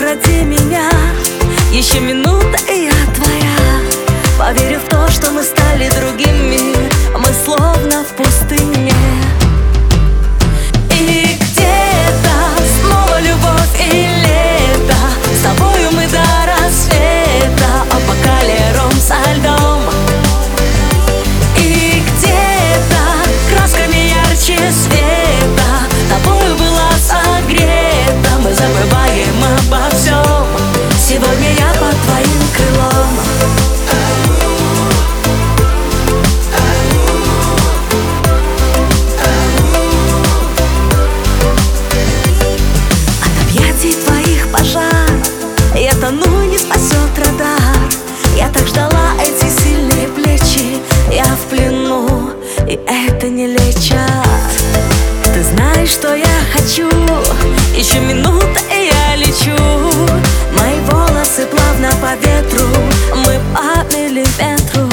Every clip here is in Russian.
укради меня. Еще минута, и я твоя. Поверю в то, что мы стали другими. Мы словно в пустыне. И где-то снова любовь и лето. С тобою мы до рассвета, а бокале ром со льдом. И где-то красками ярче света тобою была согрета. Мы забываем обо всем. Сегодня я под твоим крылом. От объятий твоих пожар я тону, не спасет радар. Я так ждала эти сильные плечи. Я в плену, и это не лечат. Ты знаешь, что я хочу. Еще минута, и я лечу. Мои волосы плавно по ветру. Мы по миллиметру.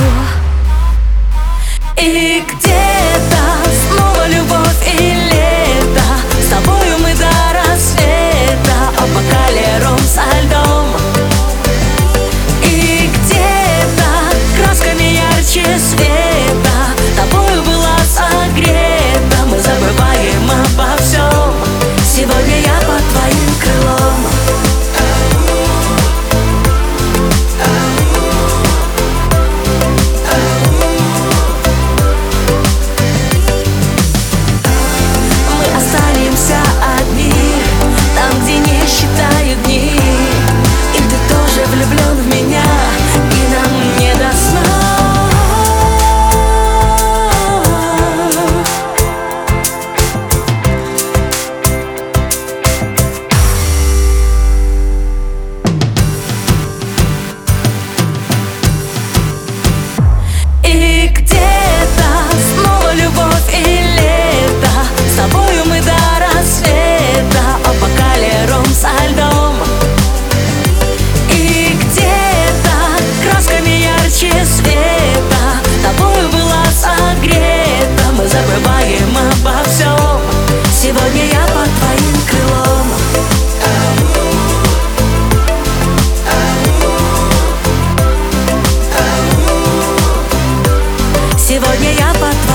И где-то снова любовь и лето. С тобою мы до рассвета, а бокале ром со льдом. И где-то красками ярче света тобою была согрета. Мы забываем обо всем. Сегодня я под твоим крылом. Мы останемся одни там, где не считают дни. И ты тоже влюблен в меня, и нам не до сна. И где-то снова любовь и лето. С тобою мы до рассвета, а бокале ром со льдом. И где-то красками ярче света тобою была согрета. Мы забываем обо всем. Сегодня я под твоим крылом. Сегодня я под